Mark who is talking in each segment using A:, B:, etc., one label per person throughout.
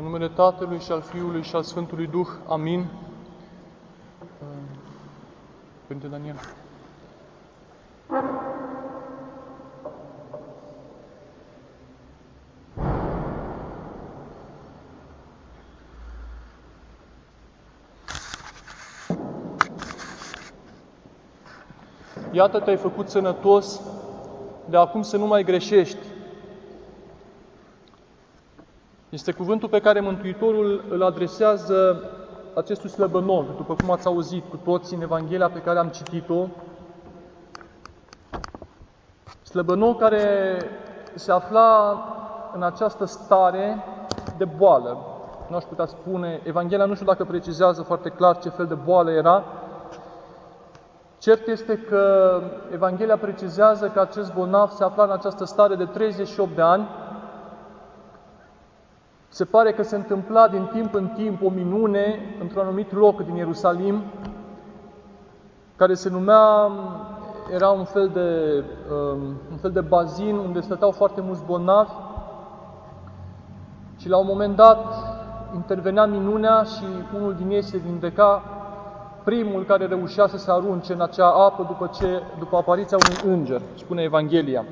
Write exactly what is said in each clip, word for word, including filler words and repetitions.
A: În numele Tatălui și al Fiului și al Sfântului Duh. Amin. Părinte Daniel. Iată, te-ai făcut sănătos, de acum să nu mai greșești. Este cuvântul pe care Mântuitorul îl adresează acestui slăbănog, după cum ați auzit cu toții în Evanghelia pe care am citit-o. Slăbănog care se afla în această stare de boală. Nu aș putea spune, Evanghelia nu știu dacă precizează foarte clar ce fel de boală era. Cert este că Evanghelia precizează că acest bolnav se afla în această stare de treizeci și opt de ani. Se pare că se întâmpla din timp în timp o minune într-un anumit loc din Ierusalim, care se numea, era un fel de, un fel de bazin unde stăteau foarte mulți bolnavi și la un moment dat intervenea minunea și unul din ei se vindeca, primul care reușea să se arunce în acea apă după, ce, după apariția unui înger, spune Evanghelia.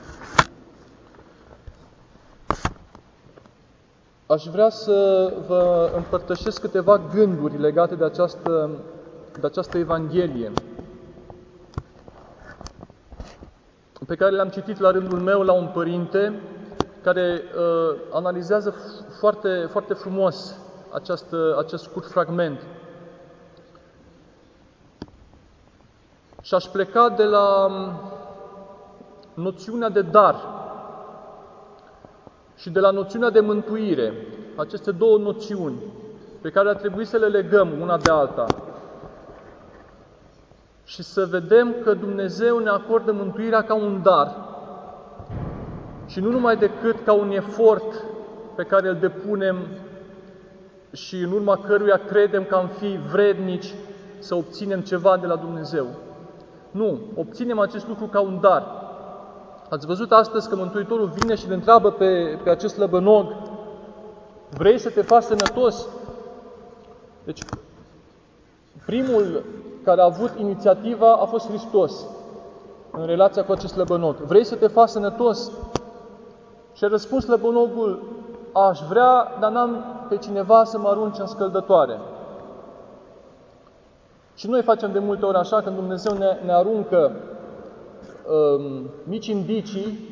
A: Aș vrea să vă împărtășesc câteva gânduri legate de această, de această Evanghelie, pe care le-am citit la rândul meu la un părinte care uh, analizează foarte, foarte frumos această, acest scurt fragment. Și aș pleca de la noțiunea de dar și de la noțiunea de mântuire, aceste două noțiuni pe care ar trebui să le legăm una de alta și să vedem că Dumnezeu ne acordă mântuirea ca un dar și nu numai decât ca un efort pe care îl depunem și în urma căruia credem că am fi vrednici să obținem ceva de la Dumnezeu. Nu, obținem acest lucru ca un dar. Ați văzut astăzi că Mântuitorul vine și îl întreabă pe, pe acest slăbănog: vrei să te faci sănătos? Deci, primul care a avut inițiativa a fost Hristos în relația cu acest slăbănog. Vrei să te faci sănătos? Și a răspuns slăbănogul: aș vrea, dar n-am pe cineva să mă arunce în scăldătoare. Și noi facem de multe ori așa, când Dumnezeu ne, ne aruncă um, mici indicii: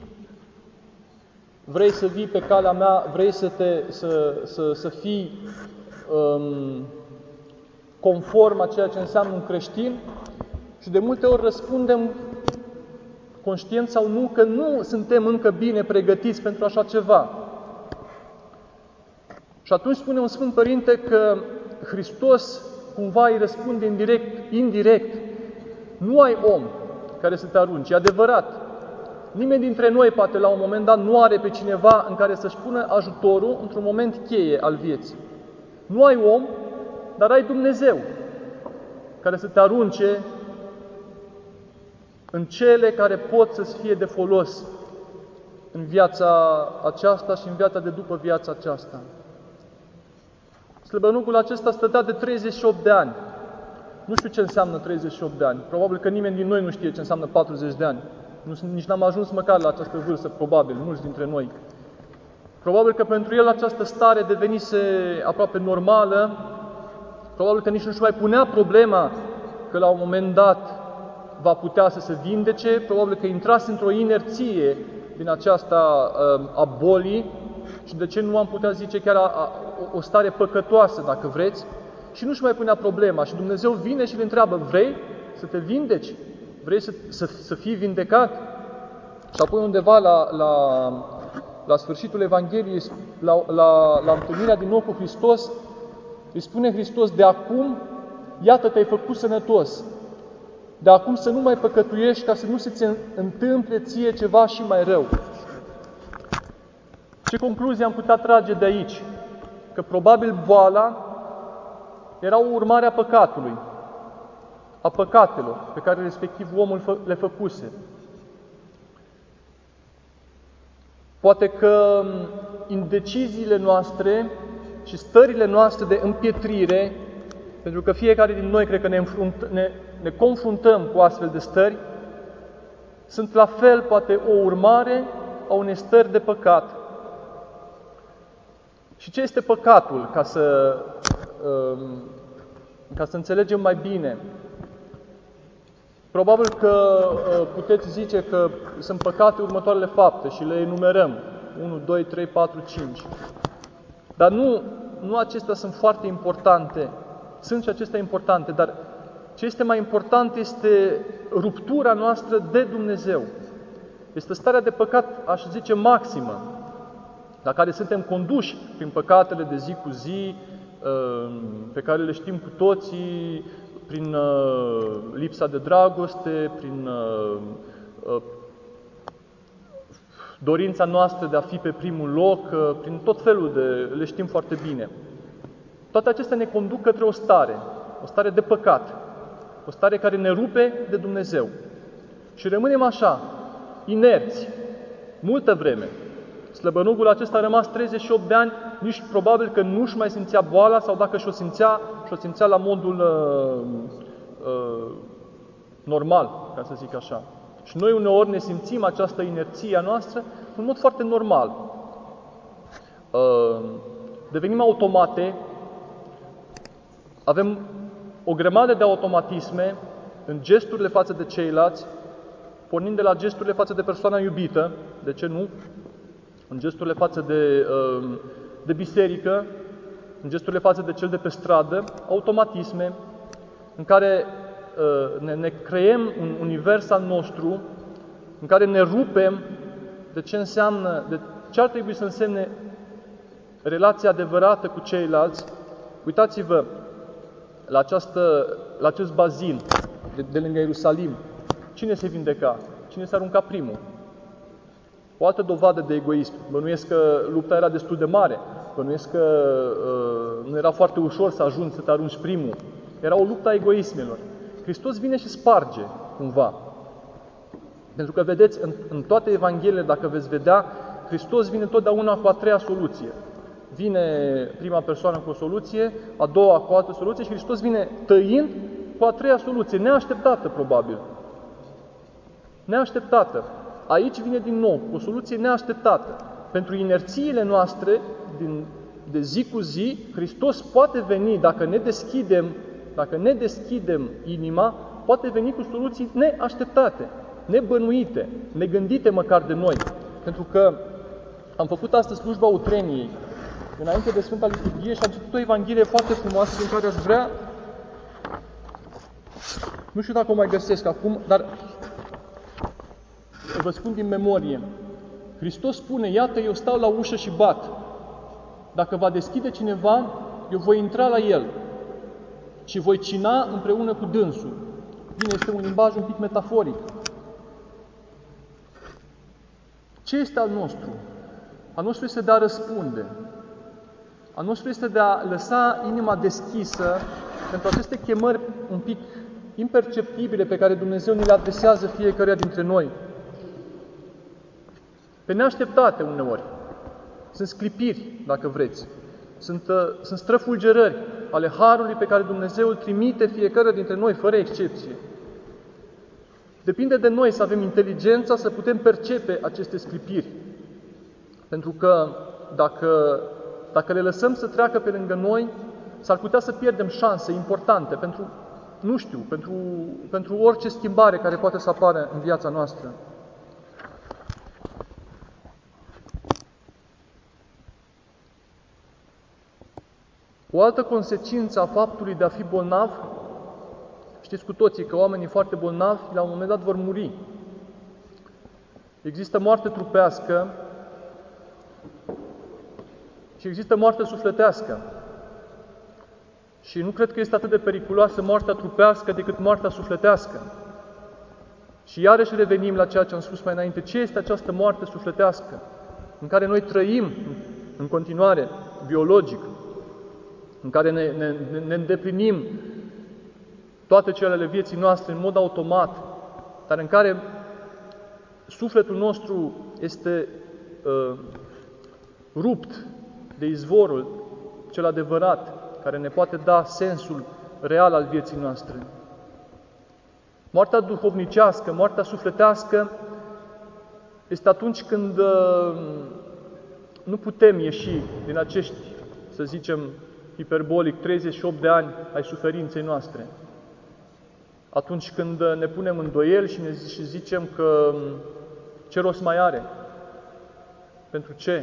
A: vrei să vii pe calea mea, vrei să, te, să, să, să fii um, conform a ceea ce înseamnă un creștin, și de multe ori răspundem, conștient sau nu, că nu suntem încă bine pregătiți pentru așa ceva. Și atunci spune un Sfânt Părinte că Hristos cumva îi răspunde indirect, indirect: nu ai om care să te arunci. E adevărat. Nimeni dintre noi, poate la un moment dat, nu are pe cineva în care să-și pună ajutorul într-un moment cheie al vieții. Nu ai om, dar ai Dumnezeu care să te arunce în cele care pot să-ți fie de folos în viața aceasta și în viața de după viața aceasta. Slăbănogul acesta stătea de treizeci și opt de ani. Nu știu ce înseamnă treizeci și opt de ani. Probabil că nimeni din noi nu știe ce înseamnă patruzeci de ani. Nu, nici n-am ajuns măcar la această vârstă, probabil, mulți dintre noi. Probabil că pentru el această stare devenise aproape normală. Probabil că nici nu-și mai punea problema că la un moment dat va putea să se vindece. Probabil că intrase într-o inerție din aceasta a bolii și, de ce nu am putea zice, chiar a, a, o stare păcătoasă, dacă vreți, și nu-și mai punea problema. Și Dumnezeu vine și îl întreabă: vrei să te vindeci? Vrei să, să, să fii vindecat? Și apoi undeva la, la, la sfârșitul Evangheliei, la, la, la întâlnirea din nou cu Hristos, îi spune Hristos: de acum, iată, te-ai făcut sănătos. De acum să nu mai păcătuiești, ca să nu se ți întâmple ție ceva și mai rău. Ce concluzie am putea trage de aici? Că probabil boala era o urmare a păcatului, a păcatelor pe care respectiv omul le făcuse. Poate că indeciziile noastre și stările noastre de împietrire, pentru că fiecare din noi cred că ne, înfrunt, ne, ne confruntăm cu astfel de stări, sunt la fel poate o urmare a unei stări de păcat. Și ce este păcatul, ca să, ca să înțelegem mai bine? Probabil că puteți zice că sunt păcate următoarele fapte și le enumerăm. unu, doi, trei, patru, cinci. Dar nu, nu acestea sunt foarte importante. Sunt și acestea importante, dar ce este mai important este ruptura noastră de Dumnezeu. Este starea de păcat, aș zice, maximă, la care suntem conduși prin păcatele de zi cu zi, pe care le știm cu toții, prin lipsa de dragoste, prin dorința noastră de a fi pe primul loc, prin tot felul de... le știm foarte bine. Toate acestea ne conduc către o stare, o stare de păcat, o stare care ne rupe de Dumnezeu. Și rămânem așa, inerți, multă vreme. Slăbănogul acesta a rămas treizeci și opt de ani, nici probabil că nu-și mai simțea boala, sau dacă și-o simțea, și-o simțea la modul uh, uh, normal, ca să zic așa. Și noi uneori ne simțim această inerție a noastră în mod foarte normal. Uh, devenim automate, avem o grămadă de automatisme în gesturile față de ceilalți, pornind de la gesturile față de persoana iubită, de ce nu? În gesturile față de, de biserică, în gesturile față de cel de pe stradă, automatisme în care ne, ne creăm un univers al nostru, în care ne rupem de ce înseamnă, de ce ar trebui să însemne relația adevărată cu ceilalți. Uitați-vă la, această, la acest bazin de, de lângă Ierusalim. Cine se vindeca? Cine se arunca primul? O altă dovadă de egoism. Bănuiesc că lupta era destul de mare. Bănuiesc că uh, nu era foarte ușor să ajungi să te arunci primul. Era o luptă a egoismelor. Hristos vine și sparge, cumva. Pentru că, vedeți, în, în toate Evangheliile, dacă veți vedea, Hristos vine totdeauna cu a treia soluție. Vine prima persoană cu o soluție, a doua cu o altă soluție și Hristos vine tăind cu a treia soluție, neașteptată, probabil. Neașteptată. Aici vine din nou o soluție neașteptată. Pentru inerțiile noastre din, de zi cu zi, Hristos poate veni, dacă ne deschidem, dacă ne deschidem inima, poate veni cu soluții neașteptate, nebănuite, negândite măcar de noi. Pentru că am făcut astăzi slujba utreniei, înainte de Sfânta Liturghie, și am citit o Evanghelie foarte frumoasă în care aș vrea, nu știu dacă o mai găsesc acum, dar vă spun din memorie. Hristos spune, iată, eu stau la ușă și bat. Dacă va deschide cineva, eu voi intra la el și voi cina împreună cu dânsul. Bine, este un limbaj un pic metaforic. Ce este al nostru? Al nostru este de a răspunde. Al nostru este de a lăsa inima deschisă pentru aceste chemări un pic imperceptibile pe care Dumnezeu ne le adresează fiecăruia dintre noi. Pe neașteptate uneori. Sunt sclipiri, dacă vreți. Sunt, uh, sunt străfulgerări ale harului pe care Dumnezeu îl trimite fiecare dintre noi, fără excepție. Depinde de noi să avem inteligența să putem percepe aceste sclipiri. Pentru că dacă, dacă le lăsăm să treacă pe lângă noi, s-ar putea să pierdem șanse importante pentru, nu știu, pentru, pentru orice schimbare care poate să apară în viața noastră. O altă consecință a faptului de a fi bolnav, știți cu toții că oamenii foarte bolnavi, la un moment dat vor muri. Există moarte trupească și există moarte sufletească. Și nu cred că este atât de periculoasă moartea trupească decât moartea sufletească. Și iarăși revenim la ceea ce am spus mai înainte. Ce este această moarte sufletească? În care noi trăim în continuare, biologic, în care ne, ne, ne îndeplinim toate celele vieții noastre în mod automat, dar în care sufletul nostru este uh, rupt de izvorul cel adevărat, care ne poate da sensul real al vieții noastre. Moartea duhovnicească, moartea sufletească, este atunci când uh, nu putem ieși din acești, să zicem, hiperbolic, treizeci și opt de ani ai suferinței noastre. Atunci când ne punem îndoieli și ne și zicem că ce rost mai are? Pentru ce?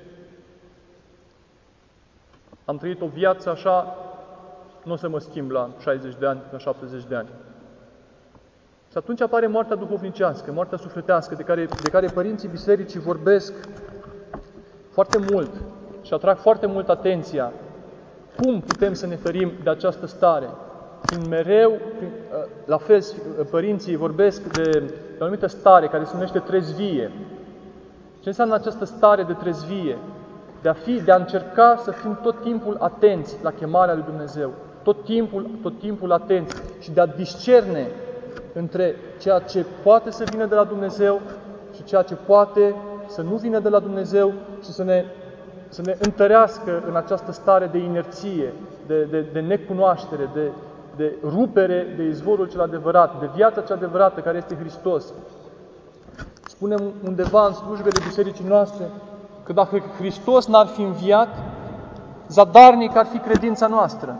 A: Am trăit o viață așa, nu o să mă schimb la șaizeci de ani, la șaptezeci de ani. Și atunci apare moartea duhovnicească, moartea sufletească, de care, de care părinții bisericii vorbesc foarte mult și atrag foarte mult atenția. Cum putem să ne ferim de această stare? Prin mereu, prin, la fel, părinții vorbesc de, de o anumită stare care se numește trezvie. Ce înseamnă această stare de trezvie? De a fi, de a încerca să fim tot timpul atenți la chemarea lui Dumnezeu. Tot timpul, tot timpul atenți și de a discerne între ceea ce poate să vină de la Dumnezeu și ceea ce poate să nu vină de la Dumnezeu și să ne, să ne întărească în această stare de inerție, de, de, de necunoaștere, de, de rupere de izvorul cel adevărat, de viața cea adevărată care este Hristos. Spunem undeva în slujbele bisericii noastre că dacă Hristos n-ar fi înviat, zadarnic ar fi credința noastră.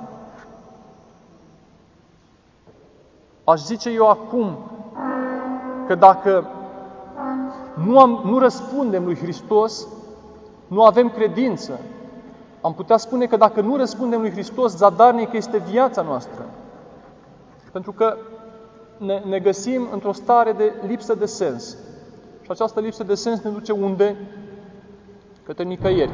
A: Aș zice eu acum că dacă nu, am, nu răspundem lui Hristos, nu avem credință. Am putea spune că dacă nu răspundem lui Hristos, zadarnic este viața noastră. Pentru că ne, ne găsim într-o stare de lipsă de sens. Și această lipsă de sens ne duce unde? Către nicăieri.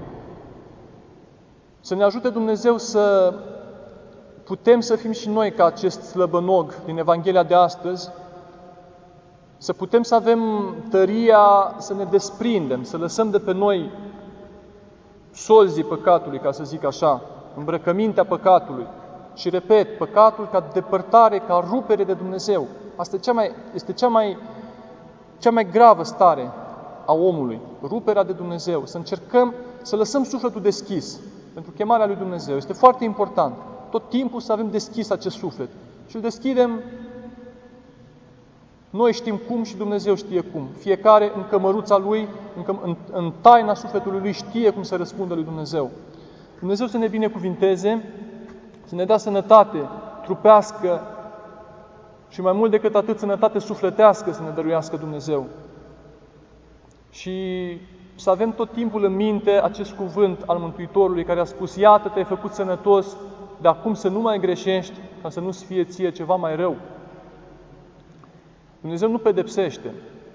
A: Să ne ajute Dumnezeu să putem să fim și noi ca acest slăbănog din Evanghelia de astăzi, să putem să avem tăria să ne desprindem, să lăsăm de pe noi solzii păcatului, ca să zic așa, îmbrăcămintea păcatului. Și repet, păcatul ca depărtare, ca rupere de Dumnezeu. Asta este cea mai, este cea mai, cea mai gravă stare a omului, ruperea de Dumnezeu. Să încercăm să lăsăm sufletul deschis pentru chemarea lui Dumnezeu. Este foarte important. Tot timpul să avem deschis acest suflet. Și îl deschidem, noi știm cum și Dumnezeu știe cum. Fiecare în cămăruța lui, în, căm- în, în taina sufletului lui știe cum să răspundă lui Dumnezeu. Dumnezeu să ne binecuvinteze, să ne dea sănătate trupească și mai mult decât atât sănătate sufletească să ne dăruiască Dumnezeu. Și să avem tot timpul în minte acest cuvânt al Mântuitorului care a spus: iată, te-ai făcut sănătos, de acum să nu mai greșești, ca să nu-ți fie ție ceva mai rău. Dumnezeu nu pedepsește.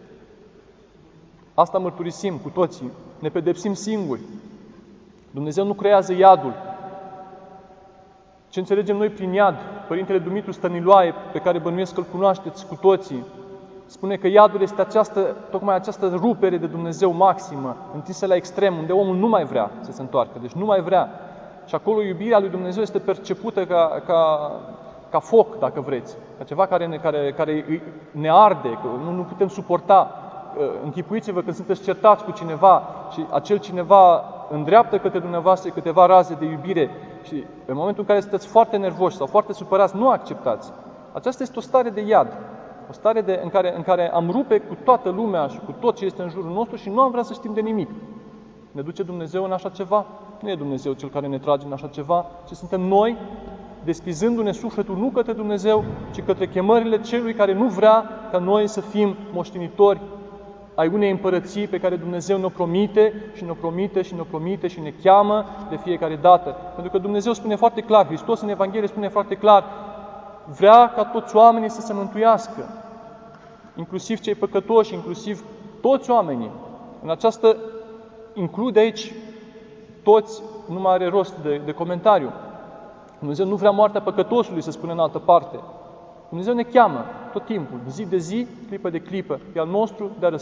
A: Asta mărturisim cu toții. Ne pedepsim singuri. Dumnezeu nu creează iadul. Ce înțelegem noi prin iad? Părintele Dumitru Stăniloae, pe care bănuiesc că îl cunoașteți cu toții, spune că iadul este această, tocmai această rupere de Dumnezeu maximă, întinsă la extrem, unde omul nu mai vrea să se întoarcă. Deci nu mai vrea. Și acolo iubirea lui Dumnezeu este percepută ca, ca, ca foc, dacă vreți. Ca ceva care ne, care, care ne arde, că nu, nu putem suporta. Închipuiți-vă când sunteți certați cu cineva și acel cineva îndreaptă către dumneavoastră câteva raze de iubire și în momentul în care sunteți foarte nervoși sau foarte supărați, nu acceptați. Aceasta este o stare de iad. O stare de, în, care, în care am rupe cu toată lumea și cu tot ce este în jurul nostru și nu am vrea să știm de nimic. Ne duce Dumnezeu în așa ceva? Nu e Dumnezeu Cel care ne trage în așa ceva, ci suntem noi, deschizându-ne sufletul nu către Dumnezeu, ci către chemările Celui care nu vrea ca noi să fim moștenitori ai unei împărății pe care Dumnezeu ne-o promite și ne-o promite și ne-o promite și ne cheamă de fiecare dată. Pentru că Dumnezeu spune foarte clar, Hristos în Evanghelie spune foarte clar, vrea ca toți oamenii să se mântuiască, inclusiv cei păcătoși, inclusiv toți oamenii. În această include aici toți, nu mai are rost de, de comentariu. Dumnezeu nu vrea moartea păcătosului, să spune în altă parte. Dumnezeu ne cheamă tot timpul, zi de zi, clipă de clipă, e al nostru de a